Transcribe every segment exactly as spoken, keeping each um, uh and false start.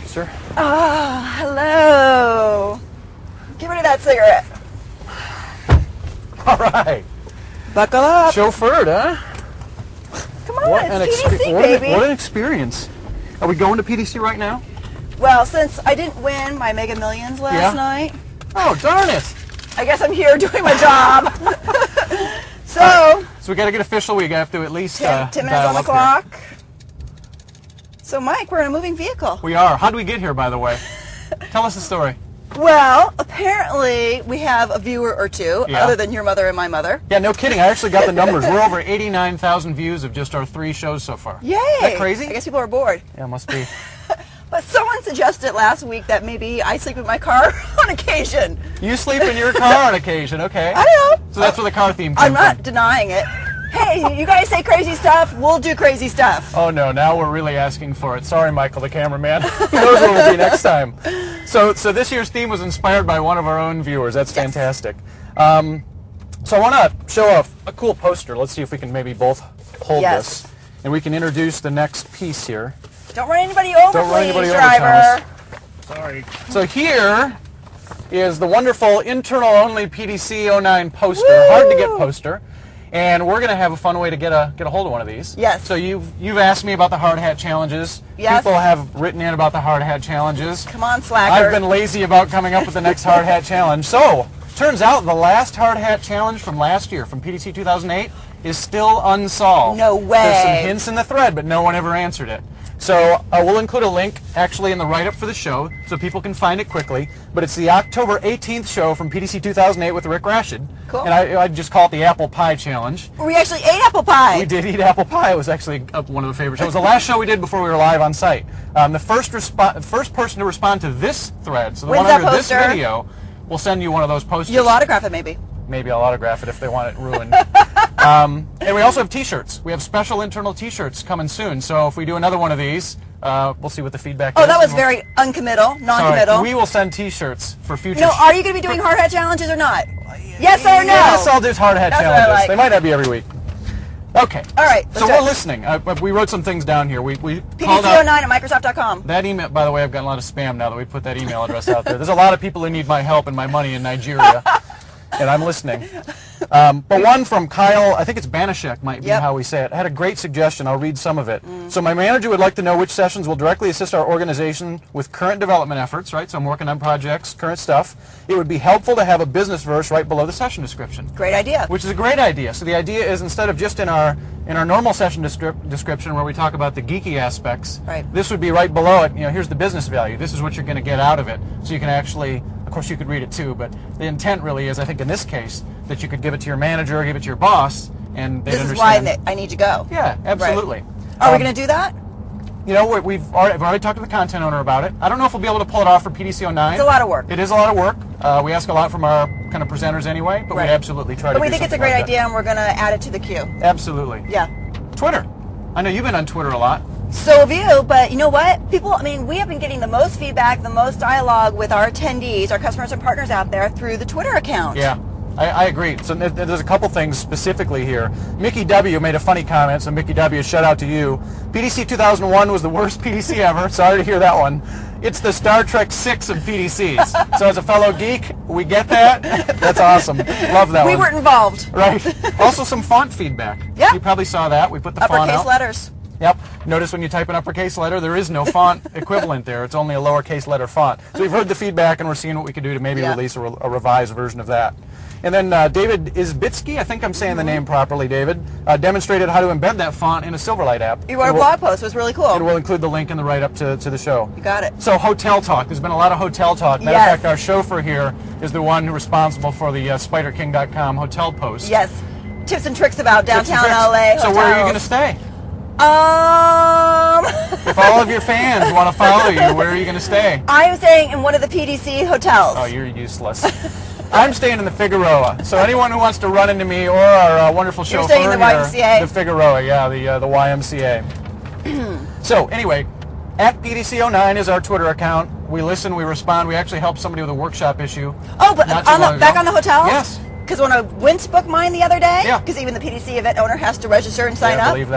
officer. Ah, hello. Get rid of that cigarette. All right. Buckle up. Chauffeured, huh? Come on, What it's an, P D C, what, an, baby. what an experience. Are we going to P D C right now? Well, since I didn't win my Mega Millions last Yeah? night, Oh, darn it. I guess I'm here doing my job. So, Right. So we got to get official. We have to at least ten, uh, ten minutes dial on the up here. clock. So, Mike, we're in a moving vehicle. We are. How did we get here, by the way? Tell us the story. Well, apparently we have a viewer or two, Yeah. other than your mother and my mother. Yeah, no kidding. I actually got the numbers. We're over eighty-nine thousand views of just our three shows so far. Yay! Isn't that crazy? I guess people are bored. Yeah, must be. But someone suggested last week that maybe I sleep in my car on occasion. You sleep in your car on occasion, okay. I know. So that's where the car theme came I'm not from. denying it. Hey, you guys say crazy stuff, we'll do crazy stuff. Oh no, now we're really asking for it. Sorry, Michael, the cameraman. Who knows where we'll be next time. So, so this year's theme was inspired by one of our own viewers. That's Yes. fantastic. Um, so I want to show off a cool poster. Let's see if we can maybe both hold Yes. this. And we can introduce the next piece here. Don't run anybody over, Don't run please, anybody over, driver. Sorry. So here is the wonderful internal-only P D C oh nine poster, Woo! hard-to-get poster. And we're going to have a fun way to get a get a hold of one of these. Yes. So you've you've asked me about the hard hat challenges. Yes. People have written in about the hard hat challenges. Come on, slacker. I've been lazy about coming up with the next hard hat challenge. So turns out the last hard hat challenge from last year, from P D C two thousand eight, is still unsolved. No way. There's some hints in the thread, but no one ever answered it. So uh, we'll include a link actually in the write-up for the show so people can find it quickly. But it's the October eighteenth show from P D C two thousand eight with Rick Rashid. Cool. And I, I just call it the Apple Pie Challenge. We actually ate apple pie. We did eat apple pie. It was actually uh, one of the favorite shows. It was the last show we did before we were live on site. Um, the first respo- first person to respond to this thread, so the When's one that under this poster? video, will send you one of those posters. You'll autograph it, maybe. Maybe I'll autograph it if they want it ruined. um, and we also have T-shirts. We have special internal T-shirts coming soon. So if we do another one of these, uh, we'll see what the feedback Oh, is. that was and we'll- very uncommittal, Sorry, non-committal. we will send T-shirts for future. No, are you going to be doing hard hat challenges or not? Yes or no? Yes, I'll do hard hat That's what I challenges. like. They might not be every week. Okay. All right, let's So do we're it. listening. Uh, but we wrote some things down here. We we P D called C out oh nine at Microsoft dot com. that email. By the way, I've gotten a lot of spam now that we put that email address out there. There's a lot of people who need my help and my money in Nigeria, and I'm listening. Um, but one from Kyle, I think it's Banashek might be Yep. how we say it, had a great suggestion. I'll read some of it. So my manager would like to know which sessions will directly assist our organization with current development efforts, right? So I'm working on projects, current stuff. It would be helpful to have a business verse right below the session description. Great idea. Which is a great idea. So the idea is instead of just in our in our normal session descrip- description where we talk about the geeky aspects, Right. this would be right below it. You know, here's the business value. This is what you're going to get out of it. So you can actually, of course, you could read it too, but the intent really is, I think in this case, that you could give it to your manager, give it to your boss, and they'd This is why understand. I need to go. Yeah, absolutely. Are we Um, going to do that? You know, we're, we've already, I've already talked to the content owner about it. I don't know if we'll be able to pull it off for P D C oh nine. It's a lot of work. It is a lot of work. Uh, we ask a lot from our kind of presenters anyway, but Right. we absolutely try But to we do think it's a something great like that. idea, and we're going to add it to the queue. Absolutely. Yeah. Twitter. I know you've been on Twitter a lot. So have you, but you know what? People, I mean, we have been getting the most feedback, the most dialogue with our attendees, our customers and partners out there through the Twitter account. Yeah, I, I agree. So th- there's a couple things specifically here. Mickey W. made a funny comment, so Mickey W., shout out to you. P D C two thousand one was the worst P D C ever. Sorry to hear that one. It's the Star Trek six of P D Cs. So as a fellow geek, we get that. That's awesome. Love that We one. weren't involved. Right. Also some font feedback. Yeah. You probably saw that. We put the font Uppercase out. letters. Yep. Notice when you type an uppercase letter, there is no font equivalent there. It's only a lowercase letter font. So we've heard the feedback, and we're seeing what we can do to maybe Yeah. release a, re- a revised version of that. And then uh, David Izbitsky, I think I'm saying the name properly, David, uh, demonstrated how to embed that font in a Silverlight app. You wrote a And we'll- blog post. It was really cool. And we'll include the link in the write-up to, to the show. You got it. So hotel talk. There's been a lot of hotel talk. Matter Yes. of fact, our chauffeur here is the one who's responsible for the uh, Spider King dot com hotel post. Yes. Tips and tricks about Tips and downtown tricks. L A. So where are you going to hotels. stay? Um, If all of your fans want to follow you, where are you going to stay? I'm staying in one of the P D C hotels. Oh, you're useless. I'm staying in the Figueroa. So anyone who wants to run into me or our uh, wonderful You're chauffeur staying in the Y M C A? here, the Figueroa, yeah, the uh, the Y M C A. So anyway, at P D C oh nine is our Twitter account. We listen, we respond. We actually helped somebody with a workshop issue. Oh, but not too on long the, back ago. on the hotels? Yes. Because when I went to book mine the other day, Yeah. because even the P D C event owner has to register and sign Yeah, I up, believe that.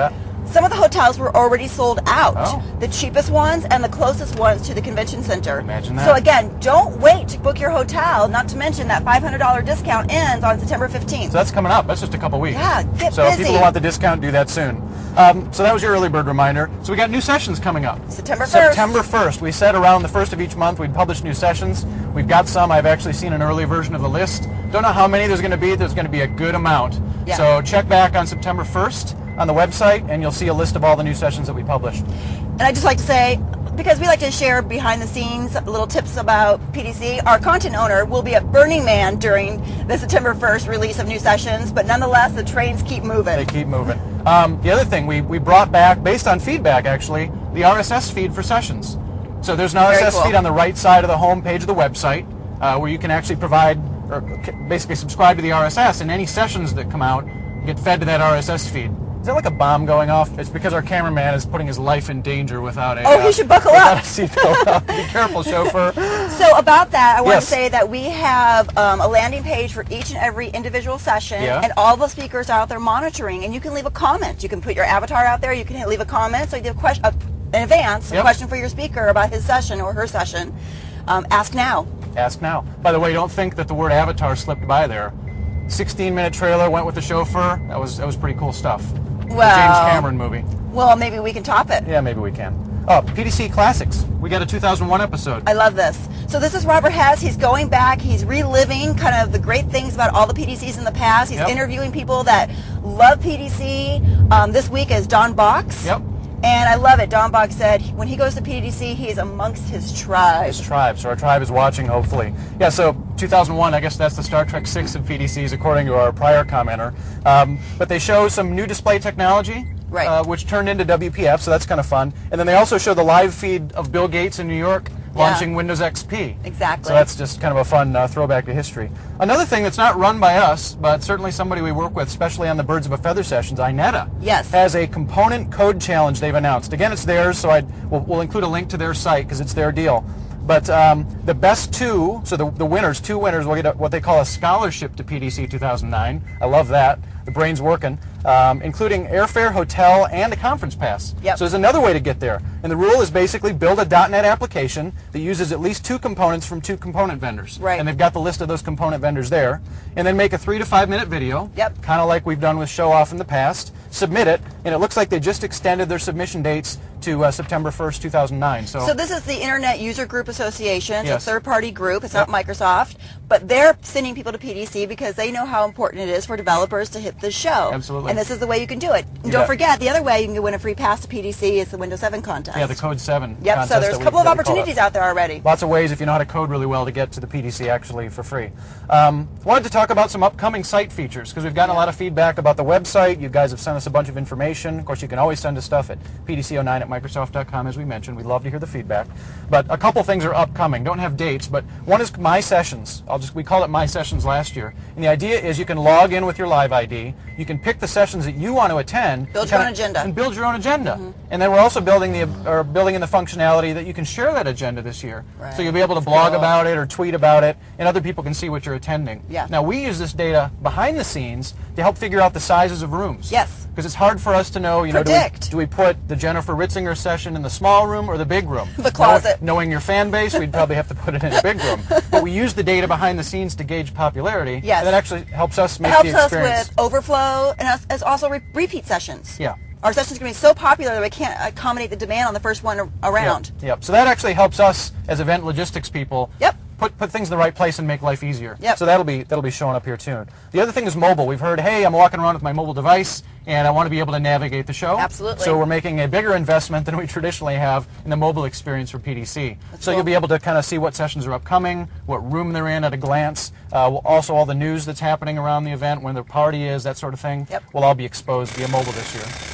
Some of the hotels were already sold out. Oh. The cheapest ones and the closest ones to the convention center. Imagine that. So again, don't wait to book your hotel, not to mention that five hundred dollars discount ends on September fifteenth. So that's coming up. That's just a couple weeks. Yeah, get so busy. So people who want the discount, do that soon. Um, so that was your early bird reminder. So we got new sessions coming up. September first. September first. We said around the first of each month we'd publish new sessions. We've got some. I've actually seen an early version of the list. Don't know how many there's going to be. There's going to be a good amount. Yeah. So check back on September first on the website, and you'll see a list of all the new sessions that we published. And I'd just like to say, because we like to share behind the scenes little tips about P D C, our content owner will be at Burning Man during the September first release of new sessions, but nonetheless, the trains keep moving. They keep moving. Um, the other thing, we, we brought back, based on feedback actually, the R S S feed for sessions. So there's an R S S Very cool. feed on the right side of the home page of the website uh, where you can actually provide, or basically subscribe to the R S S, and any sessions that come out get fed to that R S S feed. Is there like a bomb going off? It's because our cameraman is putting his life in danger without a. Oh, he uh, should buckle without up. a seatbelt. Be careful, chauffeur. So about that, I want Yes. to say that we have um, a landing page for each and every individual session, Yeah. and all the speakers are out there monitoring, and you can leave a comment. You can put your avatar out there. You can leave a comment. So you have a question uh, in advance, a Yep. question for your speaker about his session or her session. Um, ask now. Ask now. By the way, don't think that the word avatar slipped by there. sixteen minute trailer went with the chauffeur. That was that was pretty cool stuff. The Well- James Cameron movie. Well, maybe we can top it. Yeah, maybe we can. Oh, P D C Classics. We got a two thousand one episode. I love this. So this is Robert Hess. He's going back. He's reliving kind of the great things about all the P D Cs in the past. He's Yep. interviewing people that love P D C. Um, this week is Don Box. Yep. And I love it. Don Box said when he goes to P D C, he is amongst his tribe. His tribe. So our tribe is watching, hopefully. Yeah, so two thousand one, I guess that's the Star Trek six of P D Cs, according to our prior commenter. Um, but they show some new display technology, Right. uh, which turned into W P F, so that's kind of fun. And then they also show the live feed of Bill Gates in New York launching Yeah. Windows X P. Exactly. So that's just kind of a fun uh, throwback to history. Another thing that's not run by us, but certainly somebody we work with, especially on the Birds of a Feather sessions, Ineta, Yes. has a component code challenge they've announced. Again, it's theirs, so I'd, we'll, we'll include a link to their site because it's their deal. But um, the best two, so the, the winners, two winners, will get a, what they call a scholarship to P D C two thousand nine. I love that. The brain's working, um, including airfare, hotel, and a conference pass. Yep. So there's another way to get there. And the rule is basically build a dot net application that uses at least two components from two component vendors. Right. And they've got the list of those component vendors there. And then make a three to five minute video. Yep. Kind of like we've done with Show Off in the past. Submit it, and it looks like they just extended their submission dates to uh, September first, two thousand nine. So, So this is the Internet User Group Association. It's Yes. a third-party group. It's Yep. not Microsoft, but they're sending people to P D C because they know how important it is for developers to hit the show. Absolutely. And this is the way you can do it. And You don't bet. forget, the other way you can win a free pass to P D C is the Windows seven contest. yeah, the Code seven Yep. contest So there's that a we- couple of that we call it. opportunities out there already. Lots of ways, if you know how to code really well, to get to the P D C actually for free. Um, wanted to talk about some upcoming site features because we've gotten a lot of feedback about the website. You guys have sent us a bunch of information. Of course, you can always send us stuff at P D C zero nine at Microsoft dot com, as we mentioned. We'd love to hear the feedback. But a couple things are upcoming. Don't have dates, but one is My Sessions. I'll just we called it My Sessions last year. And the idea is you can log in with your live I D. You can pick the sessions that you want to attend. Build and your kinda- own agenda. And build your own agenda. And then we're also building the or building in the functionality that you can share that agenda this year. Right. So you'll be able to That's blog cool. about it or tweet about it, and other people can see what you're attending. Yeah. Now we use this data behind the scenes to help figure out the sizes of rooms. Yes. Because it's hard for us to know. You know, do we, Predict. do we put the Jennifer Ritzinger session in the small room or the big room? The closet. Knowing, knowing your fan base, we'd probably have to put it in a big room. But we use the data behind the scenes to gauge popularity. Yes. And that actually helps us It make helps the us experience. with overflow and us, as also re- repeat sessions. Yeah. Our sessions are going to be so popular that we can't accommodate the demand on the first one around. Yep. Yep. So that actually helps us as event logistics people. Yep. Put put things in the right place and make life easier. Yep. So that'll be that'll be showing up here too. The other thing is mobile. We've heard, hey, I'm walking around with my mobile device and I want to be able to navigate the show. Absolutely. So we're making a bigger investment than we traditionally have in the mobile experience for P D C. That's so cool. you'll be able to kind of see what sessions are upcoming, what room they're in at a glance. Uh, we'll- also all the news that's happening around the event, when the party is, that sort of thing. Yep. Will all be exposed via mobile this year.